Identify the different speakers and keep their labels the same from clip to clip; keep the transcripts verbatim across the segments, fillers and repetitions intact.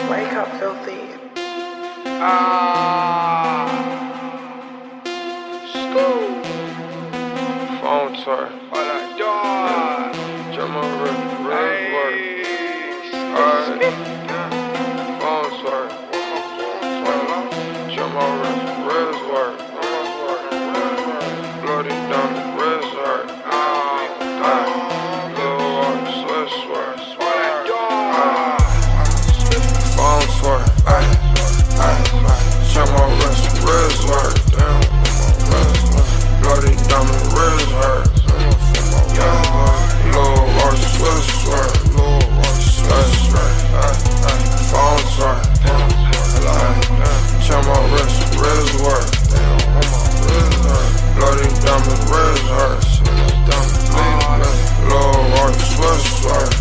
Speaker 1: Wake up, filthy.
Speaker 2: Ah. School. Phone tour. All I do. Jump over real work. Alright. Phone tour. Jump over real work. Bloody diamond, wrist hurt. Little walk, Swiss work. Phone tour. Jump my wrist, wrist hurt. Damn, bloody diamond, wrist hurt. Little walk, Swiss work. Little walk, Swiss work. Phone tour. Jump my wrist, wrist work. Bloody diamond, wrist hurt. Little walk, Swiss work.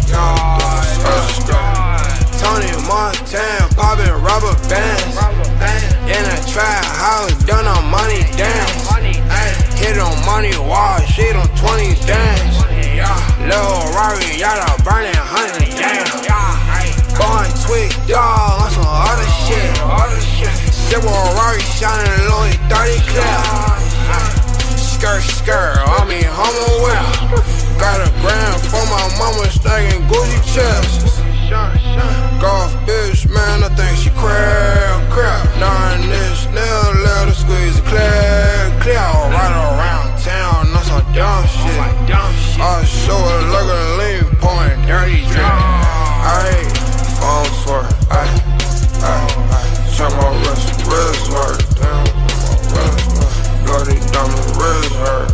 Speaker 3: Tony Montana, poppin' rubber bands. In a trap house, done on money dance. Hit on money wall, shit on twenty dance. Lil' Rari, y'all done burnin' honey, damn. Going tweak, dawg, on some other shit. Simple Rari shining Louis thirty clip. Skirt, skirt, I mean homo well. Got a grand for my mama stacking Gucci chips. Golf bitch, man, I think she crap, crap. Nine this nail, let her squeeze it clear, clear. Right around town, on some dumb shit. I show her look at her lean, pouring dirty drink. Ayy, phone tour, ayy, ayy, ayy. Check my wrist, wrist hurt. Damn, bloody diamond, wrist hurt.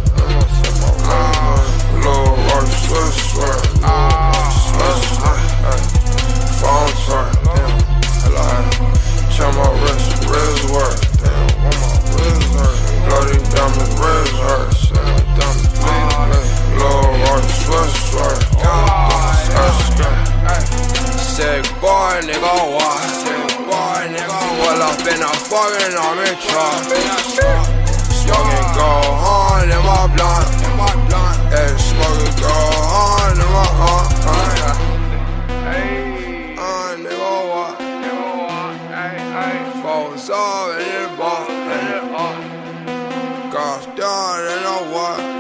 Speaker 3: Little rock, Swiss work. Swiss work. Phone tour, damn, hello. Check my wrist, wrist work. Damn, want my wrist hurt. Bloody diamond, wrist hurt. Diamond, bleed, little rock, Swiss work. Sick boy, nigga, what? Sick boy, nigga, well up in a fucking army truck. Smoking go hard in my blunt. Hey, smoking go hard in my blunt. Uh, nigga, what? Falls off in the bar. Golf down in the what?